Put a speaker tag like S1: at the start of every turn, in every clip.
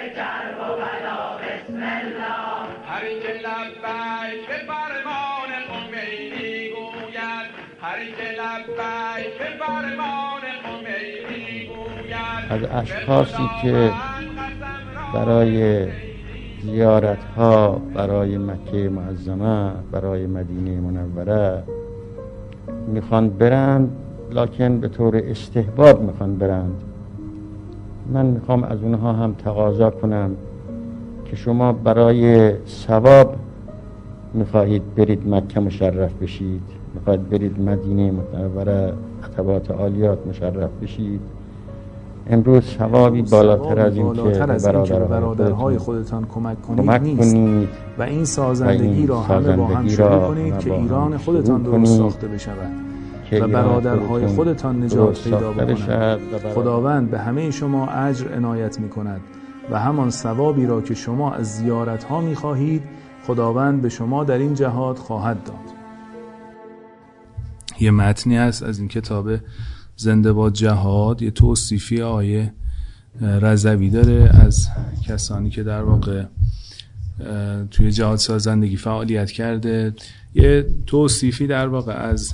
S1: کرب و بلا بسم الله. هری که لبیک به فرمان خمینی گوید، هری که لبیک به فرمان خمینی گوید.
S2: از اشخاصی که برای زیارت ها برای مکه معظمه، برای مدینه منوره میخوان برند، لکن به طور استحباب میخوان برند. من میخوام از اونها هم تقاضا کنم که شما برای ثواب میخواهید برید مکه مشرف بشید، میخواهید برید مدینه منوره عتبات عالیات مشرف بشید، امروز ثوابی بالاتر از این که
S3: برادرهای خودتان کمک کنید نیست و این سازندگی را همه با هم شروع کنید که ایران خودتان درست ساخته بشود و برادرهای خودتان نجات پیدا بکنند. خداوند به همه شما اجر عنایت می‌کند و همان ثوابی را که شما از زیارت‌ها می‌خواهید خداوند به شما در این جهاد خواهد داد. یه متنی هست از این کتاب زنده باد جهاد، یه توصیفی آیه رضوی داره از کسانی که در واقع توی جهاد سازندگی فعالیت کرده. یه توصیفی در واقع از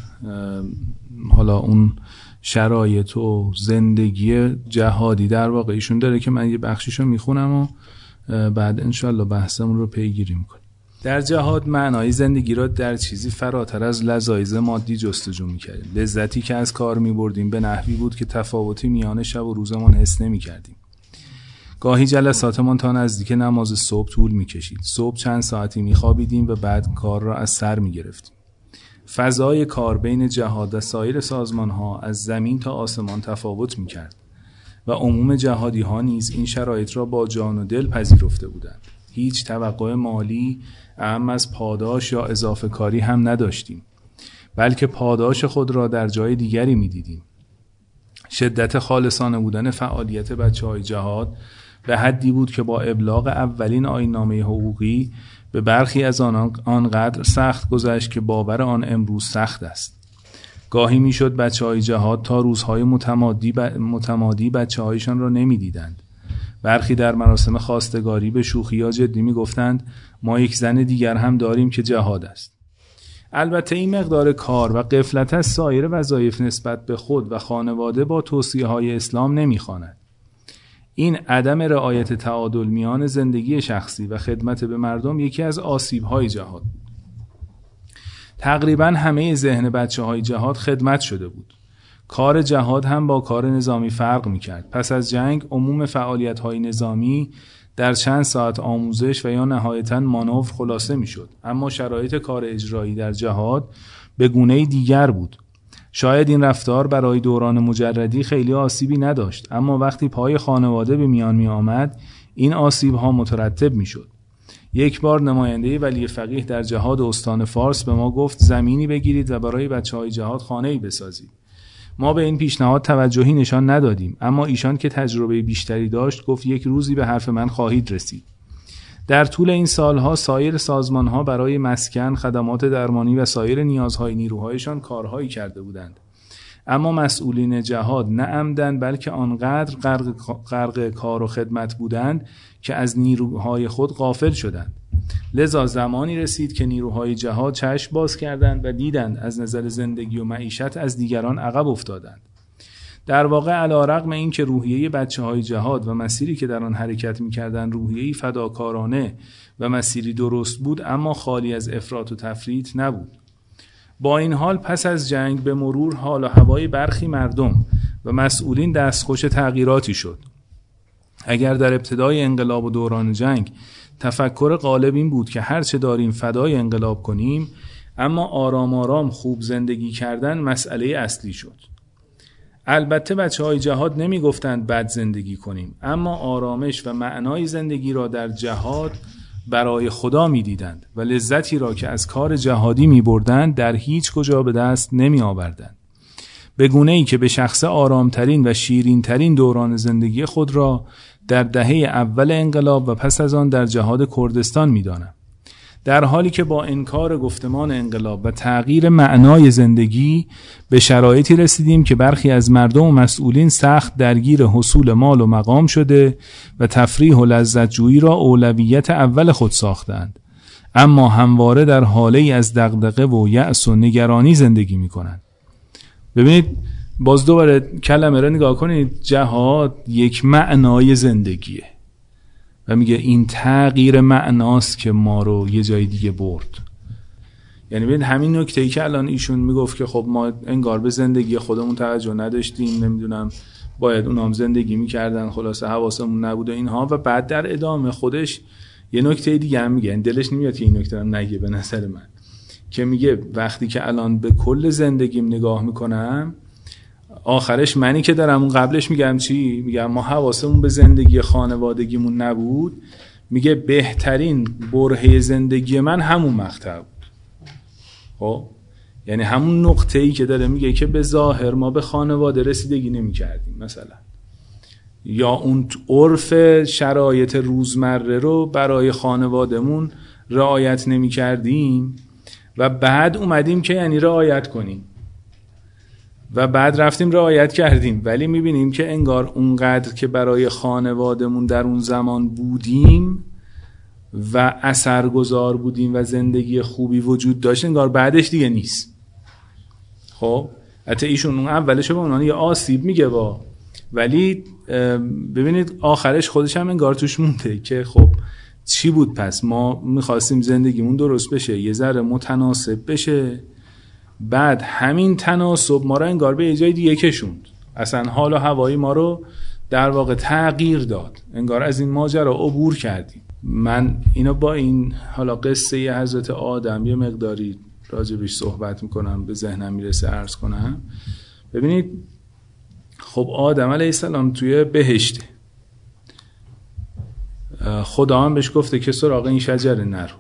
S3: حالا اون شرایط و زندگی جهادی در واقع ایشون داره که من یه بخشیشو میخونم و بعد انشالله بحثمون رو پیگیری میکنیم. در جهاد معنای زندگی را در چیزی فراتر از لذایز مادی جستجو میکردیم. لذتی که از کار میبردیم به نحوی بود که تفاوتی میان شب و روزمان حس نمیکردیم. گاهی جلساتمان تا نزدیک نماز صبح طول میکشید. صبح چند ساعتی میخوابیدیم و بعد کار را از سر میگرفتیم. فضای کار بین جهاد و سایر سازمان‌ها از زمین تا آسمان تفاوت می‌کرد و عموم جهادی‌ها نیز این شرایط را با جان و دل پذیرفته بودند. هیچ توقع مالی اعم از پاداش یا اضافه کاری هم نداشتیم، بلکه پاداش خود را در جای دیگری می‌دیدیم. شدت خالصانه بودن فعالیت بچه‌های جهاد به حدی بود که با ابلاغ اولین آیین‌نامه حقوقی به برخی از آنقدر سخت گذشت که باور آن امروز سخت است. گاهی میشد بچه‌های جهاد تا روزهای متمادی بچه‌هایشان را نمی‌دیدند. برخی در مراسم خواستگاری به شوخی یا جدی می‌گفتند ما یک زن دیگر هم داریم که جهاد است. البته این مقدار کار و غفلت از سایر وظایف نسبت به خود و خانواده با توصیه‌های اسلام نمی‌خواند. این عدم رعایت تعادل میان زندگی شخصی و خدمت به مردم یکی از آسیب‌های جهاد بود. تقریباً همه ذهن بچه‌های جهاد خدمت شده بود. کار جهاد هم با کار نظامی فرق می‌کرد. پس از جنگ عموم فعالیت‌های نظامی در چند ساعت آموزش و یا نهایتاً مانور خلاصه می‌شد. اما شرایط کار اجرایی در جهاد به گونه‌ای دیگر بود. شاید این رفتار برای دوران مجردی خیلی آسیبی نداشت، اما وقتی پای خانواده به میان می آمد این آسیب‌ها مترتب می شد. یک بار نماینده ولی فقیه در جهاد استان فارس به ما گفت زمینی بگیرید و برای بچه‌های جهاد خانه‌ای بسازید. ما به این پیشنهاد توجهی نشان ندادیم، اما ایشان که تجربه بیشتری داشت گفت یک روزی به حرف من خواهید رسید. در طول این سالها سایر سازمانها برای مسکن، خدمات درمانی و سایر نیازهای نیروهایشان کارهایی کرده بودند. اما مسئولین جهاد نه عمدن بلکه آنقدر غرق کار و خدمت بودند که از نیروهای خود غافل شدند. لذا زمانی رسید که نیروهای جهاد چشم باز کردند و دیدند از نظر زندگی و معیشت از دیگران عقب افتادند. در واقع علی‌رغم این که روحیه بچه‌های جهاد و مسیری که در آن حرکت می‌کردند روحیه‌ای فداکارانه و مسیری درست بود، اما خالی از افراط و تفریط نبود. با این حال پس از جنگ به مرور حال و هوای برخی مردم و مسئولین دستخوش تغییراتی شد. اگر در ابتدای انقلاب و دوران جنگ تفکر غالب این بود که هر چه داریم فدای انقلاب کنیم، اما آرام آرام خوب زندگی کردن مسئله اصلی شد. البته بچه‌های جهاد نمی گفتند بد زندگی کنیم، اما آرامش و معنای زندگی را در جهاد برای خدا می دیدند و لذتی را که از کار جهادی می بردند در هیچ کجا به دست نمی آوردند. به گونه‌ای که به شخص آرامترین و شیرینترین دوران زندگی خود را در دهه اول انقلاب و پس از آن در جهاد کردستان می دانم. در حالی که با انکار گفتمان انقلاب و تغییر معنای زندگی به شرایطی رسیدیم که برخی از مردم و مسئولین سخت درگیر حصول مال و مقام شده و تفریح و لذت جویی را اولویت اول خود ساختند، اما همواره در حالی از دغدغه و یأس و نگرانی زندگی می‌کنند. ببینید باز دوباره کلمه را نگاه کنید، جهاد یک معنای زندگیه و میگه این تغییر معناست که ما رو یه جای دیگه برد. یعنی ببین همین نکته‌ای که الان ایشون میگفت که خب ما انگار به زندگی خودمون توجه نداشتیم، نمیدونم باید اونام زندگی میکردن، خلاصه حواسمون نبود و اینها، و بعد در ادامه خودش یه نکته دیگه هم میگه، دلش نمیاد که این نکته رو نگه به نظر من، که میگه وقتی که الان به کل زندگیم نگاه میکنم آخرش منی که دارم، اون قبلش میگم چی؟ میگم ما حواسمون به زندگی خانوادگیمون نبود. میگه بهترین برهه زندگی من همون مقطع بود. خب یعنی همون نقطه‌ای که داره میگه که به ظاهر ما به خانواده رسیدگی نمی‌کردیم مثلا، یا اون عرف شرایط روزمره رو برای خانوادهمون رعایت نمی‌کردیم و بعد اومدیم که یعنی رعایت کنیم و بعد رفتیم رعایت کردیم، ولی میبینیم که انگار اونقدر که برای خانوادهمون در اون زمان بودیم و اثرگذار بودیم و زندگی خوبی وجود داشت، انگار بعدش دیگه نیست. خب حتی ایشون اون اولش به عنوان یه آسیب میگه ولی ببینید آخرش خودش هم انگار توش مونده که خب چی بود پس؟ ما میخواستیم زندگیمون درست بشه، یه ذره متناسب بشه، بعد همین تناسب ما رو انگار به یه جای دیگه کشوند، اصلا حال و هوایی ما رو در واقع تغییر داد، انگار از این ماجرا عبور کردیم. من اینو با این حالا قصه حضرت آدم یه مقداری راجبش صحبت میکنم، به ذهنم میرسه عرض کنم. ببینید خب آدم علیه السلام توی بهشته، خدا هم بهش گفته که سراغ این شجره نرو،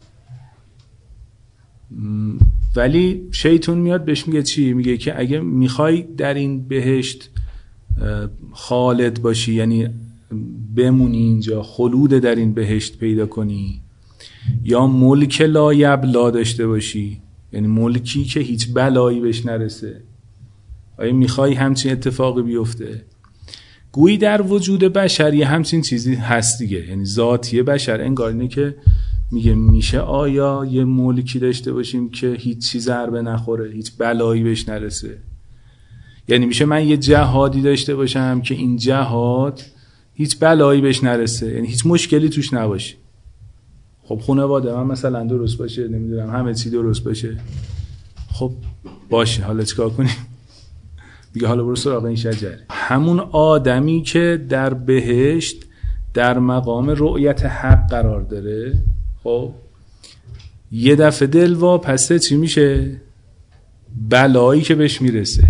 S3: ولی شیطان میاد بهش میگه چی؟ میگه که اگه میخوای در این بهشت خالد باشی، یعنی بمونی اینجا، خلود در این بهشت پیدا کنی، یا ملک لا یبلا داشته باشی، یعنی ملکی که هیچ بلایی بهش نرسه، آیا میخوای همچین اتفاقی بیفته؟ گویی در وجود بشر یه همچین چیزی هست دیگه، یعنی ذاتی بشر انگار اینه که میگه میشه آیا یه ملکی داشته باشیم که هیچ چیز ضربه نخوره، هیچ بلایی بهش نرسه؟ یعنی میشه من یه جهادی داشته باشم که این جهاد هیچ بلایی بهش نرسه، یعنی هیچ مشکلی توش نباشه؟ خب خانواده من مثلا درست باشه، نمیدونم همه چی درست باشه، خب باشه حالا چیکار کنیم؟ میگه حالا برو سراغ این شجره. همون آدمی که در بهشت در مقام رؤیت حق قرار داره، خب یه دفعه دلواپسه چی میشه؟ بلایی که بهش میرسه،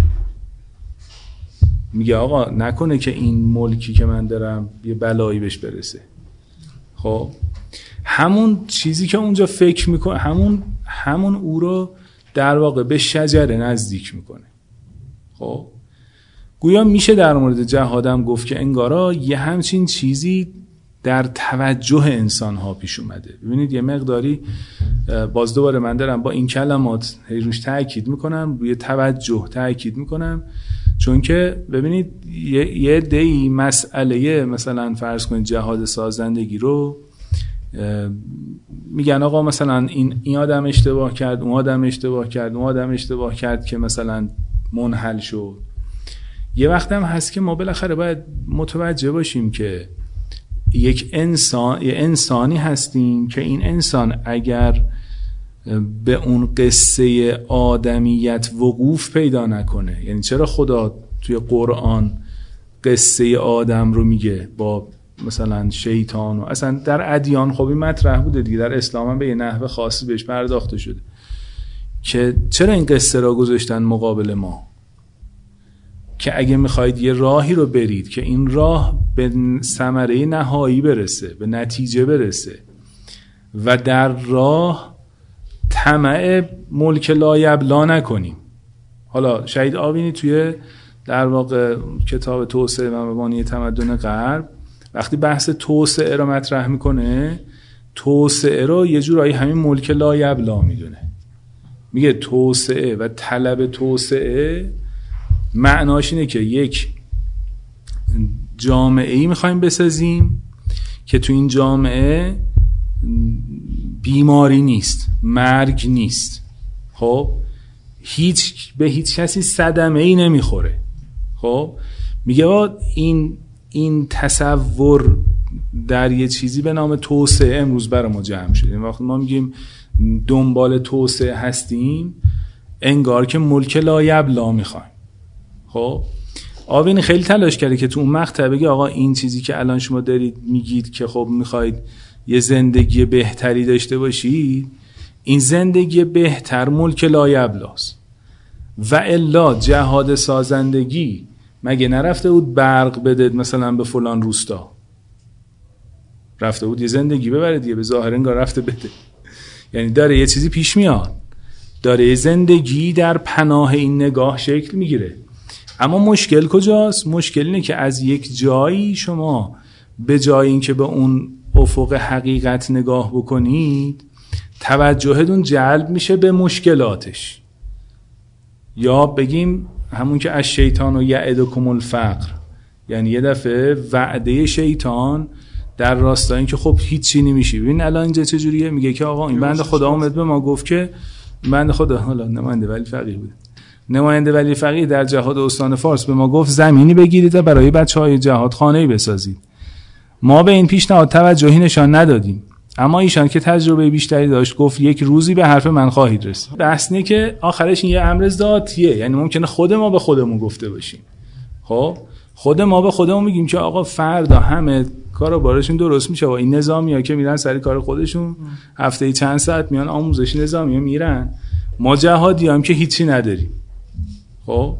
S3: میگه آقا نکنه که این ملکی که من دارم یه بلایی بهش برسه. خب همون چیزی که اونجا فکر میکنه، همون او رو در واقع به شجره نزدیک میکنه. خب گویا میشه در مورد جهادم گفت که انگارا یه همچین چیزی در توجه انسان ها پیش اومده. ببینید یه مقداری باز دوباره من دارم با این کلمات روش تأکید میکنم، روی توجه تأکید میکنم، چون که ببینید یه عده‌ای مسئله مثلا فرض کنید جهاد سازندگی رو میگن آقا مثلا این آدم اشتباه کرد، اون آدم اشتباه کرد، اون آدم اشتباه کرد که مثلا منحل شد. یه وقت هم هست که ما بالاخره باید متوجه باشیم که یه انسانی هستیم که این انسان اگر به اون قصه آدمیت وقوف پیدا نکنه، یعنی چرا خدا توی قرآن قصه آدم رو میگه با مثلا شیطان و اصلا در ادیان خوبی مطرح بوده دیگه، در اسلام هم به یه نحو خاصی بهش پرداخته شده که چرا این قصه را گذاشتن مقابل ما که اگه میخواید یه راهی رو برید که این راه به ثمره نهایی برسه، به نتیجه برسه و در راه طمع ملک لا یبلا نکنیم. حالا شهید آبینی توی در واقع کتاب توسعه و مبانی تمدن غرب وقتی بحث توسعه رو مطرح میکنه توسعه رو یه جورایی همین ملک لایبلا میدونه. میگه توسعه و طلب توسعه معناش اینه که یک جامعه‌ای میخوایم بسازیم که تو این جامعه بیماری نیست، مرگ نیست، خب به هیچ کسی صدمه‌ای نمیخوره. خب میگه این تصور در یه چیزی به نام توسعه امروز برای ما جمع شده. وقتی ما میگیم دنبال توسعه هستیم، انگار که ملک لایبلا میخوایم. خب آوین خیلی تلاش کرده که تو اون مقطع بگه آقا این چیزی که الان شما دارید میگید که خب میخواید یه زندگی بهتری داشته باشید، این زندگی بهتر ملک لایبلاست. و الا جهاد سازندگی مگه نرفته بود برق بده مثلا به فلان روستا؟ رفته بود یه زندگی ببره دیگه، به ظاهر انگار رفته بده. یعنی داره یه چیزی پیش میاد، داره یه زندگی در پناه این نگاه شکل میگیره. اما مشکل کجاست؟ مشکل اینه که از یک جایی شما به جای این که به اون افق حقیقت نگاه بکنید، توجهتون جلب میشه به مشکلاتش. یا بگیم همون که از شیطان و یعدکم الفقر، یعنی یه دفعه وعده شیطان در راستای این که خب هیچی نمیشه. ببین الان اینجا چجوریه؟ میگه که آقا این بنده خدا اومد به ما گفت که بنده خدا، حالا نماینده ولی فقیه بود، نماینده ولی فقیه در جهاد استان فارس به ما گفت زمینی بگیرید و برای بچهای جهاد خانه‌ای بسازید. ما به این پیشنهاد توجهی نشان ندادیم، اما ایشان که تجربه بیشتری داشت گفت یک روزی به حرف من خواهید رسید. بحث اینه که آخرش این یه امر ذاتیه، یعنی ممکنه خود ما به خودمون گفته باشیم. خب خود ما به خودمون میگیم که آقا فردا همه کارا بارشون درست میشه و این نظامی‌ها که میرن سر کار خودشون هفته‌ای چند ساعت میان آموزش نظامی میرن، ما جهادیام که هیچی نداریم. خب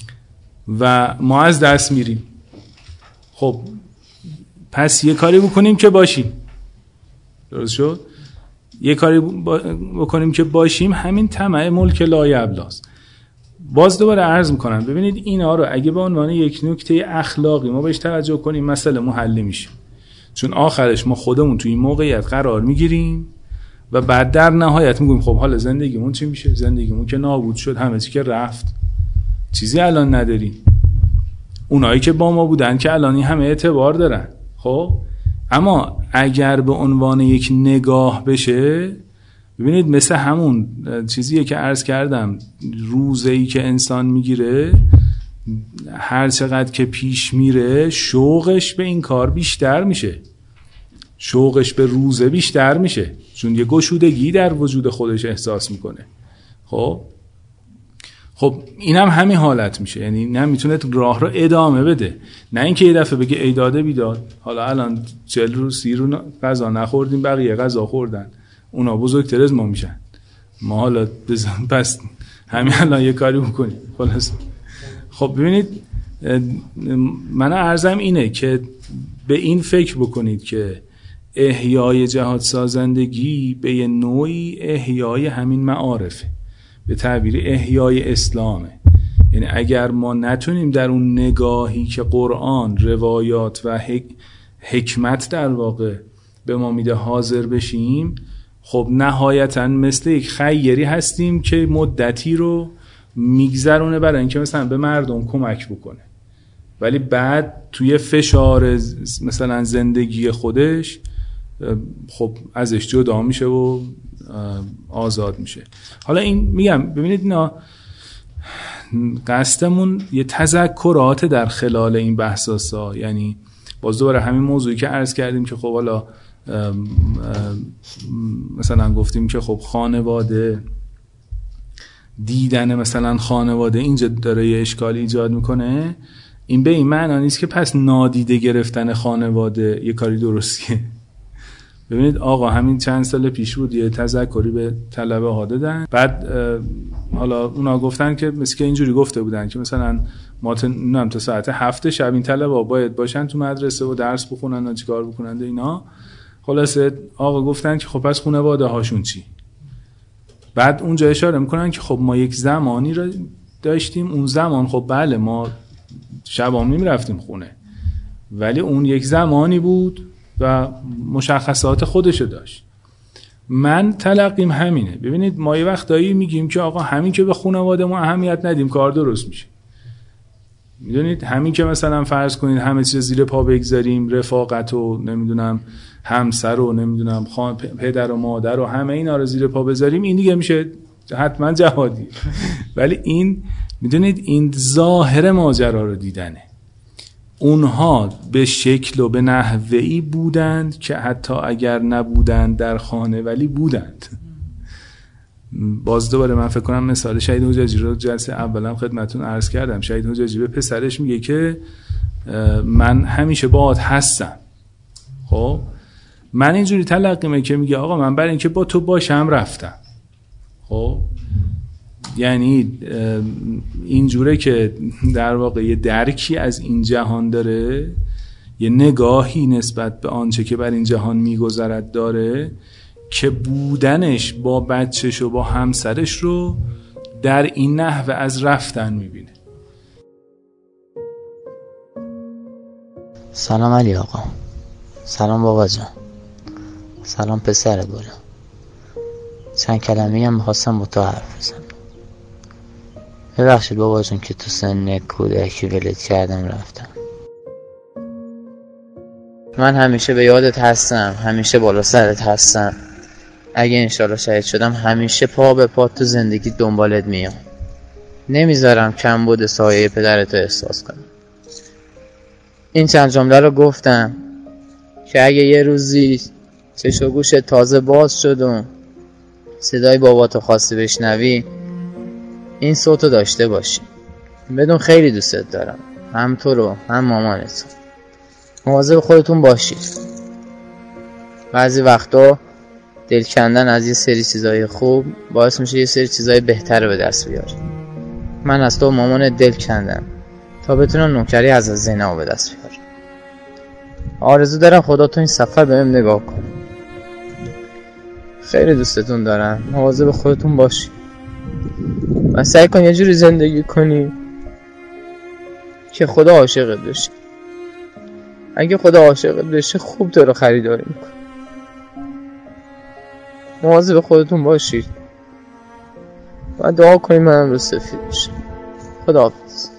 S3: و ما از دست میریم. خب پس یه کاری بکنیم که باشیم. درست شد؟ یه کاری بکنیم که باشیم، همین طمع ملک لایبلاست. باز دوباره عرض میکنم ببینید اینا رو اگه به عنوان یک نکته اخلاقی ما بهش توجه کنیم، مسئله حل میشه. چون آخرش ما خودمون توی این موقعیت قرار میگیریم و بعد در نهایت میگیم خب حالا زندگیمون چی میشه؟ زندگیمون که نابود شد، همه چی که رفت، چیزی الان نداریم. اونایی که با ما بودن که الان همه اعتبار دارن. خب اما اگر به عنوان یک نگاه بشه، ببینید مثل همون چیزیه که عرض کردم، روزه‌ای که انسان میگیره هر چقدر که پیش میره شوقش به این کار بیشتر میشه، شوقش به روزه بیشتر میشه، چون یه گشودگی در وجود خودش احساس میکنه. خب این هم همین حالت میشه، یعنی نه میتونه راه رو ادامه بده، نه اینکه یه دفعه بگه ای داده بیداد، حالا الان 40 روز 30 روز غذا نخوردیم بقیه غذا خوردن، اونا بزرگتر از ما میشن، ما حالا پس همین الان یه کاری بکنیم خلاص. خب ببینید من عرضم اینه که به این فکر بکنید که احیای جهاد سازندگی به یه نوعی احیای همین معارفه، به تعبیر احیای اسلامه. یعنی اگر ما نتونیم در اون نگاهی که قرآن، روایات و حکمت در واقع به ما میده حاضر بشیم، خب نهایتاً مثل یک خیری هستیم که مدتی رو میگذرونه برای اینکه مثلا به مردم کمک بکنه، ولی بعد توی فشار مثلا زندگی خودش خب ازش جدا میشه و آزاد میشه. حالا این میگم ببینید اینا قصدمون یه تذکرات در خلال این بحثاسا، یعنی باز دوباره همین موضوعی که عرض کردیم که خب حالا مثلا گفتیم که خب خانواده، دیدن مثلا خانواده اینجا داره یه اشکالی ایجاد میکنه، این به این معنی نیست که پس نادیده گرفتن خانواده یه کاری درستیه. ببینید آقا همین چند سال پیش بود یه تذکری به طلبه ها دادن، بعد حالا اونا گفتن که مثل که اینجوری گفته بودن که مثلا ما تا ساعت 7 شب این طلبه ها باید باشن تو مدرسه و درس بخونن و چیکار بکنن اینا. خلاصه آقا گفتن که خب پس خانواده هاشون چی؟ بعد اونجا اشاره میکنن که خب ما یک زمانی رو داشتیم، اون زمان خب بله ما شبام نمیرفتیم خونه، ولی اون یک زمانی بود و مشخصات خودشو داشت. من تلقیم همینه. ببینید ما یه وقتایی میگیم که آقا همین که به خانواده ما اهمیت ندیم کار درست میشه. میدونید همین که مثلا فرض کنید همه چیز زیر پا بگذاریم، رفاقت و نمیدونم همسر و نمیدونم پدر و مادر و همه اینا رو زیر پا بذاریم، این دیگه میشه حتما جهادی. ولی این میدونید این ظاهر ماجرا رو دیدنه. اونها به شکل و به نحوهی بودند که حتی اگر نبودند در خانه ولی بودند. باز دوباره من فکر کنم مثال شهید حجاجی رو جلسه اولم خدمتون عرض کردم. شهید حجاجی به پسرش میگه که من همیشه باهات هستم. خب من اینجوری تلقیمه که میگه آقا من برای اینکه با تو باشم رفتم. خب یعنی اینجوره که در واقع یه درکی از این جهان داره، یه نگاهی نسبت به آنچه که بر این جهان میگذرد داره که بودنش با بچهش و با همسرش رو در این نحوه از رفتن میبینه.
S4: سلام علی آقا. سلام بابا جان. سلام پسر گلم. چند کلمه‌ای هم می‌خواستم با تو حرف بزنم. ببخشید بابا جون که تو سن کودکی ولت کردم رفتم. من همیشه به یادت هستم، همیشه بالا سرت هستم. اگه انشالله شهید شدم همیشه پا به پا تو زندگی دنبالت میام. نمیذارم کمبود سایه پدرتو احساس کنم. این چند جمله رو گفتم که اگه یه روزی چش و گوشت تازه باز شد و صدای باباتو خواستی بشنوی، این صوتو داشته باشی. بدون خیلی دوستت دارم، هم تو رو هم مامانتو. مواظب خودتون باشید. بعضی وقتا دل کندن از یه سری چیزای خوب باعث میشه یه سری چیزای بهتر به دست بیاری. من از تو مامان دل کندم تا بتونم نوکری از زینب به دست بیارم. آرزو دارم خدا تو این سفر بهم نگاه کنه. خیلی دوستتون دارم. مواظب خودتون باشید و سعی کن یه جوری زندگی کنی که خدا عاشقت بشه. اگه خدا عاشقت بشه خوب تو رو خریداری میکنه. مواظب خودتون باشید و دعا کنید منم رو سفید بشه. خداحافظ.